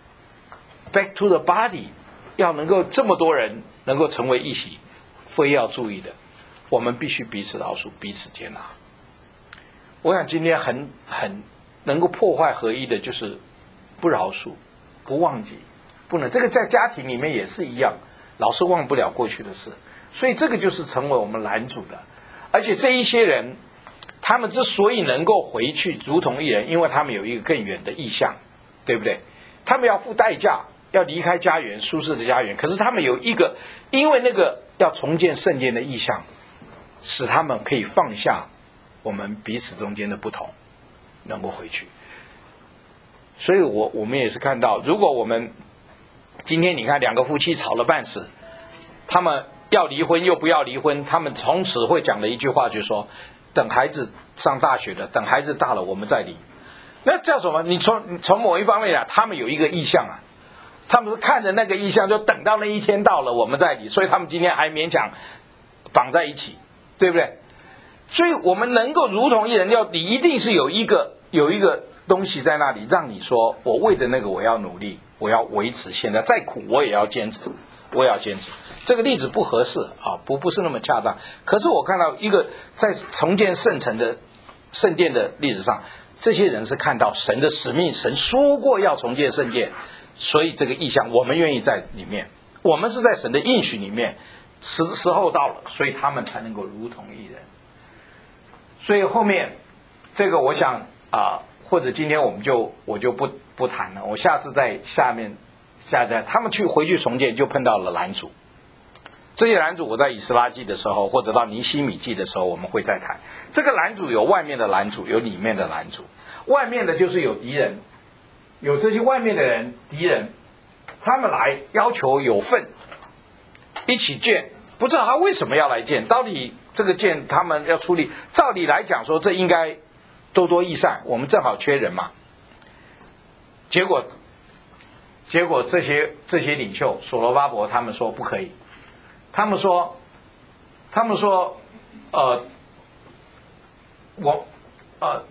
back to the body 要能够这么多人能够成为一体，非要注意的，我们必须彼此饶恕，彼此接纳。我想今天很很能够破坏合一的就是不饶恕，不忘记，不能，这个在家庭里面也是一样，老是忘不了过去的事，所以这个就是成为我们拦阻的。而且这一些人他们之所以能够回去如同一人，因为他们有一个更远的意向，对不对？他们要付代价，要离开家园，舒适的家园，可是他们有一个因为那个要重建圣殿的意向，使他们可以放下我们彼此中间的不同，能够回去。所以我我们也是看到，如果我们今天你看两个夫妻吵了半死，他们要离婚又不要离婚，他们从此会讲的一句话就是说，等孩子上大学了，等孩子大了我们再离。那叫什么？你从从某一方面啊，他们有一个意向啊，他们是看着那个意向，就等到那一天到了我们再离，所以他们今天还勉强绑在一起，对不对？所以我们能够如同一人，要你一定是有一个有一个东西在那里，让你说我为了那个我要努力，我要维持，现在再苦我也要坚持，我也要坚持。这个例子不合适啊，不不是那么恰当。可是我看到一个在重建圣城的圣殿的例子上，这些人是看到神的使命，神说过要重建圣殿，所以这个意向我们愿意在里面，我们是在神的应许里面，时时候到了，所以他们才能够如同一人。所以后面这个我想啊、呃，或者今天我们就我就不不谈了，我下次在下面下在他们去回去重建就碰到了拦阻。 这些拦阻我在以斯拉记的时候，或者到尼希米记的时候，我们会再谈。这个拦阻有外面的拦阻，有里面的拦阻。外面的就是有敌人，有这些外面的人敌人，他们来要求有份一起建，不知道他为什么要来建，到底这个建他们要出力。照理来讲说，这应该多多益善，我们正好缺人嘛。结果，结果这些这些领袖所罗巴伯他们说不可以，他们说，他们说，呃，我，呃。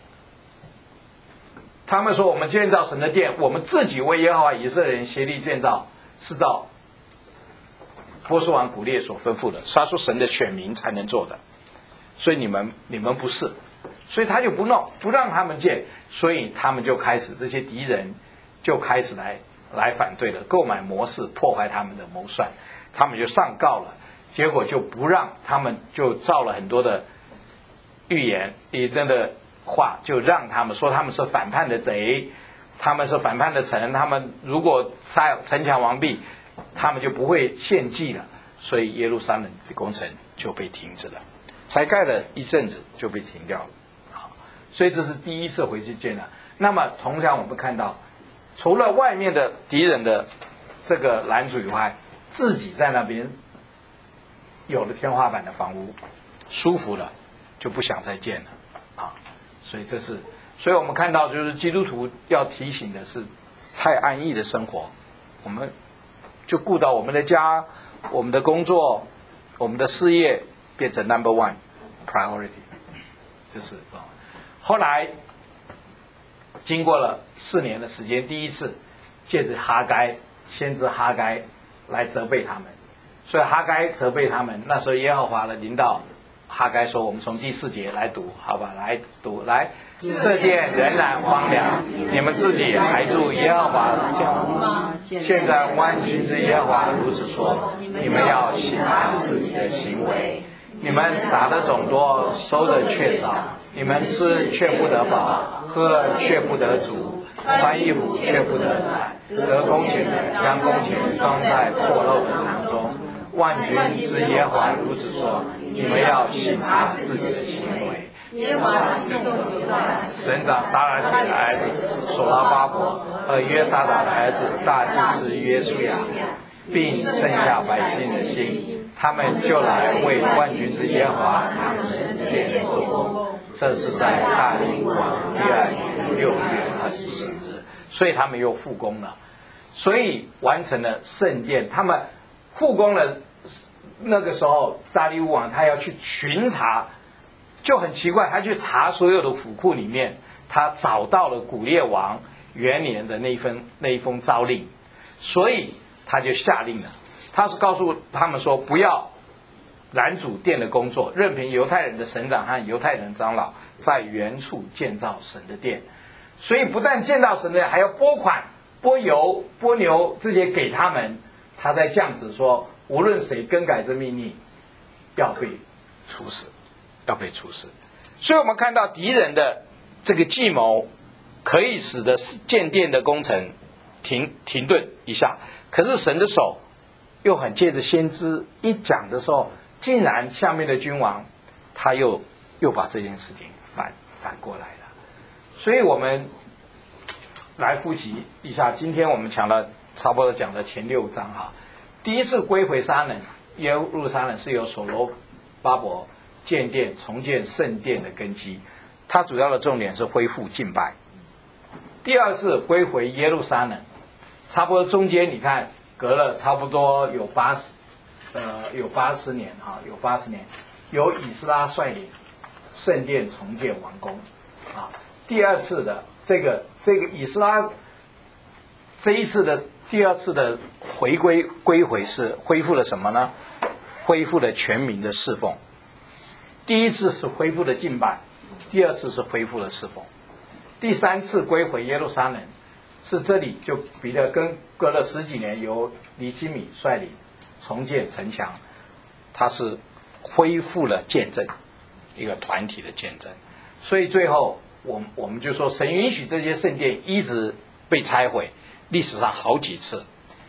他们说我们建造神的殿，我们自己为耶和华以色列人协力建造，是照波斯王古列所吩咐的，他说神的选民才能做的，所以你们你们不是，所以他就不弄，不让他们建，所以他们就开始这些敌人就开始来来反对了，购买模式破坏他们的谋算，他们就上告了，结果就不让他们，就造了很多的预言，也真的。话就让他们说他们是反叛的贼，他们是反叛的臣，他们如果拆城墙完毕，他们就不会献祭了，所以耶路撒冷的工程就被停止了，才盖了一阵子就被停掉了。好，所以这是第一次回去建了。那么同样我们看到，除了外面的敌人的这个拦阻以外，自己在那边有了天花板的房屋，舒服了，就不想再建了啊。所以这是，所以我们看到就是基督徒要提醒的是，太安逸的生活，我们就顾到我们的家、我们的工作、我们的事业变成 number one priority， 就是啊。后来经过了四年的时间，第一次借着哈该先知哈该来责备他们，所以哈该责备他们，那时候耶和华的领导。哈该说：“我们从第四节来读，好吧？来读，来，这殿仍然荒凉，你们自己还住耶和华的殿。现在万军之耶和华如此说：你们要省察自己的行为，你们撒的种多，收的却少；你们吃却不得饱，喝了却不得足，穿衣服却不得暖，得工钱的将工钱装在破漏的囊中。万军之耶和华如此说。”你们要省察自己的行为。耶和华的众犹大省长撒拉铁的儿子所拉巴伯和约沙达的儿子大祭司约书亚，并剩下百姓的心，他们就来为万军之耶和华神的殿做工。这是在大利乌王第二年六月二十四日，所以他们又复工了，所以完成了圣殿。他们复工了。那个时候，大利乌王他要去巡查，就很奇怪，他去查所有的府库里面，他找到了古列王元年的那一封那一封诏令，所以他就下令了，他是告诉他们说，不要拦阻殿的工作，任凭犹太人的省长和犹太人长老在原处建造神的殿。所以不但建造神的殿，还要拨款、拨油、拨牛这些给他们。他在这样子说。无论谁更改这秘密，要被处死，要被处死。所以我们看到敌人的这个计谋，可以使得建殿的工程停停顿一下。可是神的手又很借着先知一讲的时候，竟然下面的君王他又又把这件事情反反过来了。所以我们来复习一下，今天我们讲了差不多讲的前六章哈。第一次归回撒冷，耶路撒冷是由所罗巴伯建殿重建圣殿的根基，它主要的重点是恢复敬拜。第二次归回耶路撒冷，差不多中间你看隔了差不多有八十，呃有八十年啊，有八十年，由以斯拉率领圣殿重建完工啊。第二次的这个这个以斯拉这一次的。第二次的回归归回是恢复了什么呢？恢复了全民的侍奉。第一次是恢复了敬拜，第二次是恢复了侍奉。第三次归回耶路撒冷，是这里就彼得跟隔了十几年，由尼希米率领重建城墙，他是恢复了见证，一个团体的见证。所以最后我我们就说，神允许这些圣殿一直被拆毁。历史上好几次，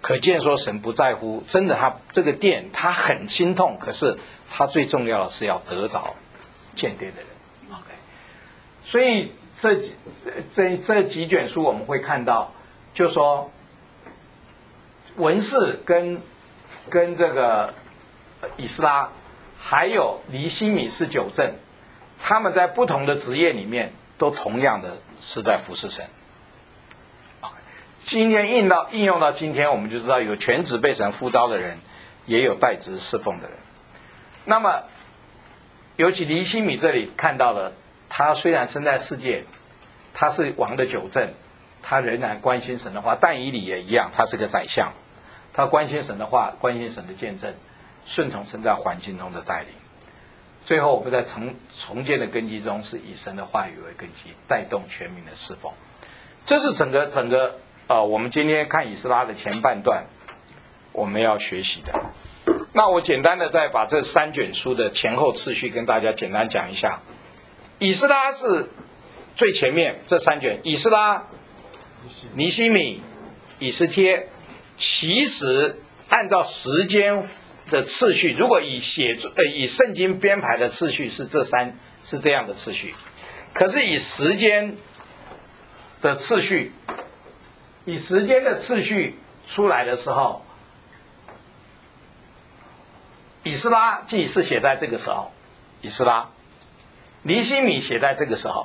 可见说神不在乎，真的他这个殿他很心痛，可是他最重要的是要得着建殿的人。OK， 所以这这这几卷书我们会看到，就说文士跟跟这个以斯拉，还有尼希米是九正，他们在不同的职业里面都同样的是在服侍神。今天应到应用到今天，我们就知道有全职被神呼召的人，也有代职侍奉的人。那么，尤其尼希米这里看到了，他虽然生在世界，他是王的九正，他仍然关心神的话。但以理也一样，他是个宰相，他关心神的话，关心神的见证，顺从神在环境中的带领。最后，我们在重重建的根基中，是以神的话语为根基，带动全民的侍奉。这是整个整个。呃，我们今天看以斯拉的前半段，我们要学习的。那我简单的再把这三卷书的前后次序跟大家简单讲一下。以斯拉是最前面这三卷，以斯拉、尼希米、以斯帖，其实按照时间的次序，如果以写呃以圣经编排的次序是这三是这样的次序，可是以时间的次序。以时间的次序出来的时候，以斯拉记是写在这个时候，以斯拉，尼希米写在这个时候，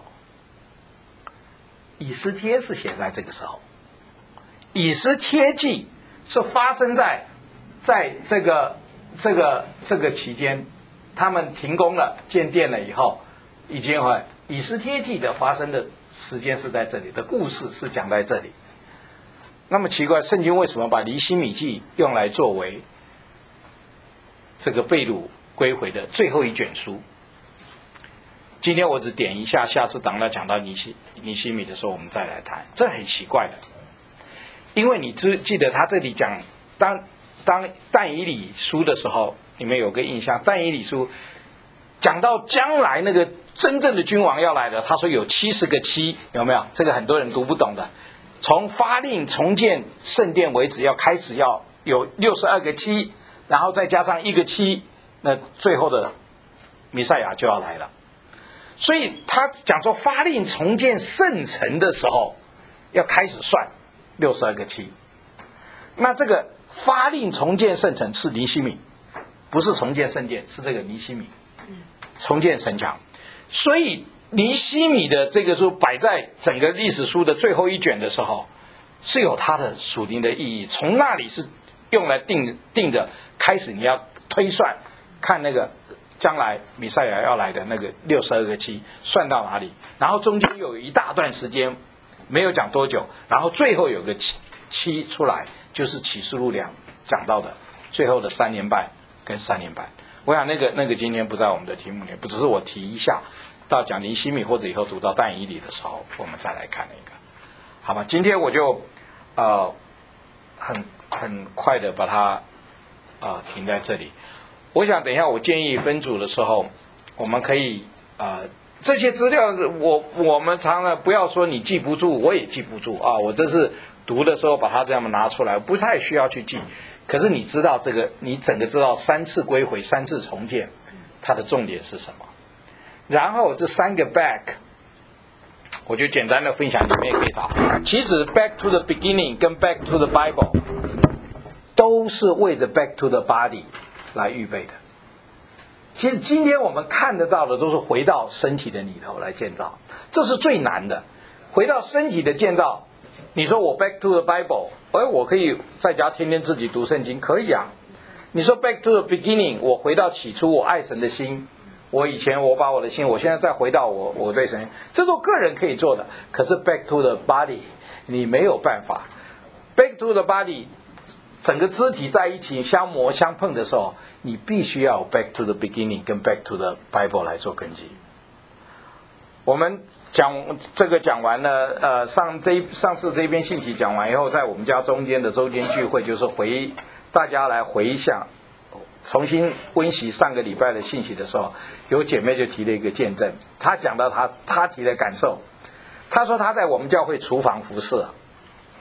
以斯帖是写在这个时候，以斯帖记是发生在在这个这个这个期间，他们停工了，建殿了以后，已经会以斯帖记的发生的时间是在这里，的故事是讲在这里。那么奇怪，圣经为什么把尼希米记用来作为这个被掳归回的最后一卷书？今天我只点一下，下次等到讲到尼希尼希米的时候，我们再来谈。这很奇怪的，因为你记记得他这里讲当当但以理书的时候，你们有个印象，但以理书讲到将来那个真正的君王要来的，他说有七十个七，有没有？这个很多人读不懂的。从发令重建圣殿为止，要开始要有六十二个七，然后再加上一个七，那最后的弥赛亚就要来了。所以他讲说发令重建圣城的时候，要开始算六十二个七。那这个发令重建圣城是尼希米，不是重建圣殿，是这个尼希米重建城墙。所以尼希米的这个书摆在整个历史书的最后一卷的时候，是有它的属灵的意义。从那里是用来定定的，开始你要推算，看那个将来弥赛亚要来的那个六十二个七算到哪里，然后中间有一大段时间没有讲多久，然后最后有个七七出来，就是启示录两讲到的最后的三年半跟三年半。我想那个那个今天不在我们的题目里，不只是我提一下。到讲尼希米或者以后读到但以理的时候，我们再来看那个，好吧？今天我就呃很很快的把它呃停在这里。我想等一下我建议分组的时候，我们可以呃这些资料我我们常常不要说你记不住，我也记不住啊。我这是读的时候把它这样拿出来，不太需要去记。可是你知道这个，你整个知道三次归回、三次重建，它的重点是什么？然后这三个 back， 我就简单的分享，你们也可以答。其实 back to the beginning 跟 back to the Bible 都是为着 back to the body 来预备的。其实今天我们看得到的都是回到身体的里头来建造，这是最难的。回到身体的建造，你说我 back to the Bible， 哎，我可以在家天天自己读圣经，可以啊。你说 back to the beginning， 我回到起初我爱神的心。我以前我把我的心，我现在再回到我我对神，这都个人可以做的。可是 back to the body， 你没有办法。back to the body， 整个肢体在一起相磨相碰的时候，你必须要有 back to the beginning 跟 back to the Bible 来做根基。我们讲这个讲完了，呃，上这上次这篇信息讲完以后，在我们家中间的周间聚会，就是回大家来回想。重新温习上个礼拜的信息的时候，有姐妹就提了一个见证，她讲到她她提的感受，她说她在我们教会厨房服侍，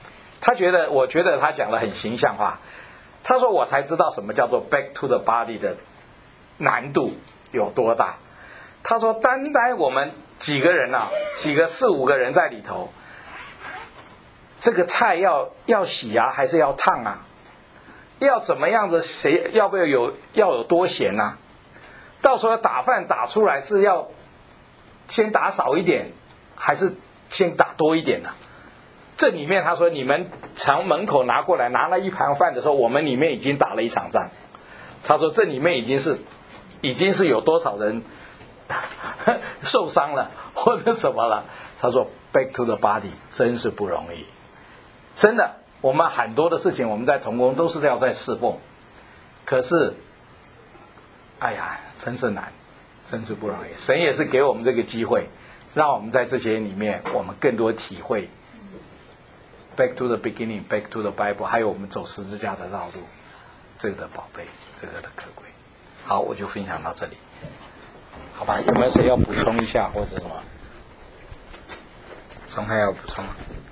他觉得，我觉得他讲的很形象化。他说我才知道什么叫做 back to the body 的难度有多大。他说单单我们几个人啊，几个四五个人在里头，这个菜要要洗啊，还是要烫啊？要怎么样子？谁要不要有要有多咸啊？到时候打饭打出来是要先打少一点，还是先打多一点呢、啊？这里面他说，你们从门口拿过来拿了一盘饭的时候，我们里面已经打了一场仗。他说这里面已经是已经是有多少人受伤了或者什么了。他说 back to the body 真是不容易，真的。我们很多的事情我们在同工都是要在侍奉，可是哎呀真是难，真是不容易。神也是给我们这个机会，让我们在这些里面我们更多体会 back to the beginning back to the Bible， 还有我们走十字架的道路，这个的宝贝，这个的可贵。好，我就分享到这里，好吧？有没有谁要补充一下或者什么？钟汉要补充吗？